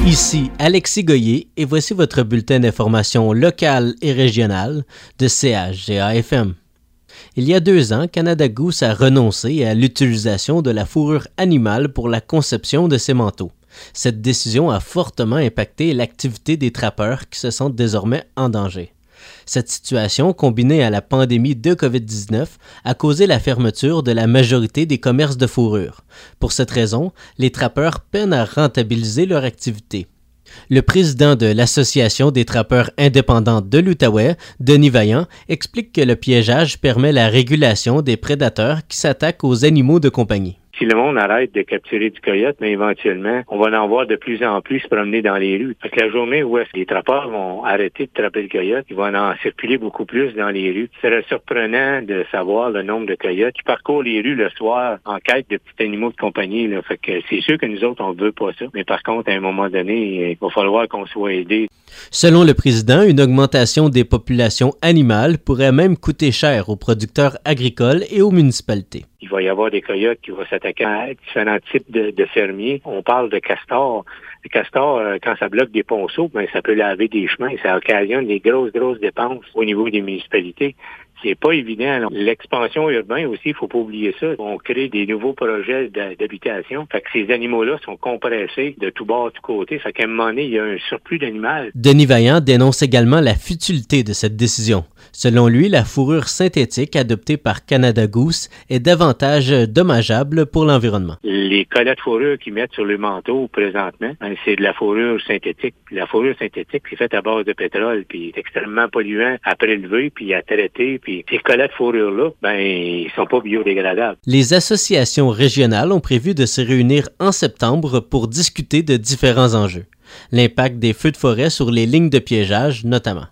Ici Alexis Goyer et voici votre bulletin d'information locale et régionale de CHGA-FM. Il y a 2 ans, Canada Goose a renoncé à l'utilisation de la fourrure animale pour la conception de ses manteaux. Cette décision a fortement impacté l'activité des trappeurs qui se sentent désormais en danger. Cette situation, combinée à la pandémie de COVID-19, a causé la fermeture de la majorité des commerces de fourrure. Pour cette raison, les trappeurs peinent à rentabiliser leur activité. Le président de l'Association des trappeurs indépendants de l'Outaouais, Denis Vaillant, explique que le piégeage permet la régulation des prédateurs qui s'attaquent aux animaux de compagnie. Si le monde arrête de capturer du coyote, mais éventuellement, on va en voir de plus en plus se promener dans les rues. Fait que la journée où les trappeurs vont arrêter de trapper le coyote, ils vont en circuler beaucoup plus dans les rues. Ce serait surprenant de savoir le nombre de coyotes qui parcourent les rues le soir en quête de petits animaux de compagnie. Là. Fait que c'est sûr que nous autres, on ne veut pas ça. Mais par contre, à un moment donné, il va falloir qu'on soit aidés. Selon le président, une augmentation des populations animales pourrait même coûter cher aux producteurs agricoles et aux municipalités. Il va y avoir des coyotes qui vont s'attaquer à différents types de fermiers. On parle de castors. Les castors, quand ça bloque des ponceaux, ben, ça peut laver des chemins. Ça occasionne des grosses dépenses au niveau des municipalités. C'est pas évident. Alors, l'expansion urbaine aussi, il faut pas oublier ça. On crée des nouveaux projets d'habitation. Fait que ces animaux-là sont compressés de tous bords, de tous côtés. Fait qu'à un moment donné, il y a un surplus d'animal. Denis Vaillant dénonce également la futilité de cette décision. Selon lui, la fourrure synthétique adoptée par Canada Goose est davantage dommageable pour l'environnement. Les collets de fourrure qu'ils mettent sur le manteau présentement, c'est de la fourrure synthétique. La fourrure synthétique, c'est faite à base de pétrole, puis c'est extrêmement polluant à prélever, puis à traiter, puis ces collets de fourrure-là, ils sont pas biodégradables. Les associations régionales ont prévu de se réunir en septembre pour discuter de différents enjeux. L'impact des feux de forêt sur les lignes de piégeage, notamment.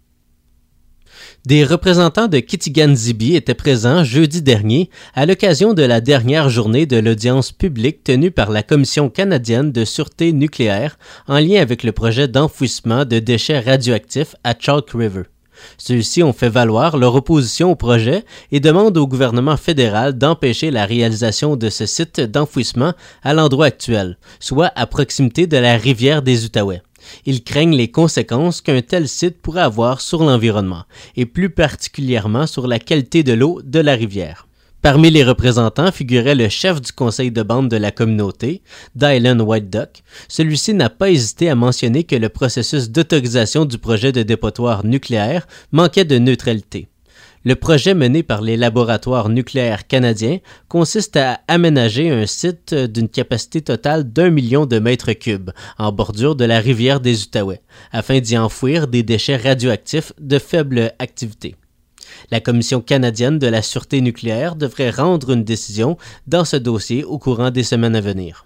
Des représentants de Kitigan-Zibi étaient présents jeudi dernier à l'occasion de la dernière journée de l'audience publique tenue par la Commission canadienne de sûreté nucléaire en lien avec le projet d'enfouissement de déchets radioactifs à Chalk River. Ceux-ci ont fait valoir leur opposition au projet et demandent au gouvernement fédéral d'empêcher la réalisation de ce site d'enfouissement à l'endroit actuel, soit à proximité de la rivière des Outaouais. Ils craignent les conséquences qu'un tel site pourrait avoir sur l'environnement, et plus particulièrement sur la qualité de l'eau de la rivière. Parmi les représentants figurait le chef du conseil de bande de la communauté, Dylan White Duck. Celui-ci n'a pas hésité à mentionner que le processus d'autorisation du projet de dépotoir nucléaire manquait de neutralité. Le projet mené par les laboratoires nucléaires canadiens consiste à aménager un site d'une capacité totale d'1 million de mètres cubes en bordure de la rivière des Outaouais, afin d'y enfouir des déchets radioactifs de faible activité. La Commission canadienne de la sûreté nucléaire devrait rendre une décision dans ce dossier au courant des semaines à venir.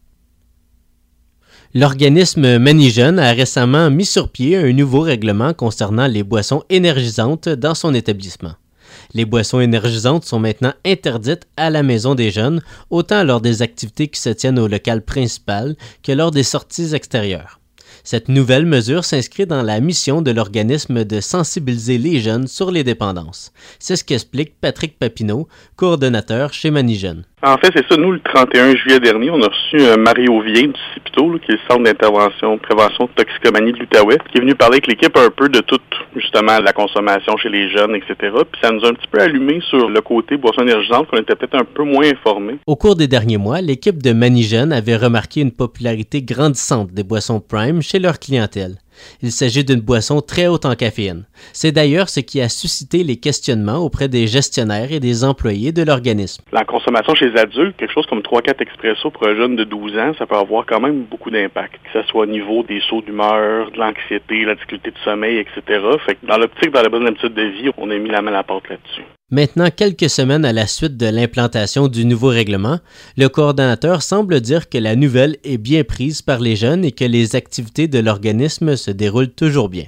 L'organisme Manijeune a récemment mis sur pied un nouveau règlement concernant les boissons énergisantes dans son établissement. Les boissons énergisantes sont maintenant interdites à la Maison des Jeunes, autant lors des activités qui se tiennent au local principal que lors des sorties extérieures. Cette nouvelle mesure s'inscrit dans la mission de l'organisme de sensibiliser les jeunes sur les dépendances. C'est ce qu'explique Patrick Papineau, coordonnateur chez Manijeune. En fait, c'est ça. Nous, le 31 juillet dernier, on a reçu Mario Vien du CIPITO, qui est le Centre d'intervention prévention de toxicomanie de l'Outaouais, qui est venu parler avec l'équipe un peu de toute, justement, la consommation chez les jeunes, etc. Puis ça nous a un petit peu allumé sur le côté boissons énergisantes, qu'on était peut-être un peu moins informés. Au cours des derniers mois, l'équipe de Manijeune avait remarqué une popularité grandissante des boissons Prime chez leur clientèle. Il s'agit d'une boisson très haute en caféine. C'est d'ailleurs ce qui a suscité les questionnements auprès des gestionnaires et des employés de l'organisme. La consommation chez les adultes, quelque chose comme 3-4 expressos pour un jeune de 12 ans, ça peut avoir quand même beaucoup d'impact. Que ce soit au niveau des sauts d'humeur, de l'anxiété, la difficulté de sommeil, etc. Fait que dans l'optique, dans la bonne habitude de vie, on a mis la main à la porte là-dessus. Maintenant, quelques semaines à la suite de l'implantation du nouveau règlement, le coordonnateur semble dire que la nouvelle est bien prise par les jeunes et que les activités de l'organisme se déroulent toujours bien.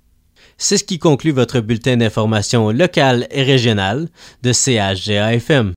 C'est ce qui conclut votre bulletin d'information locale et régionale de CHGA-FM.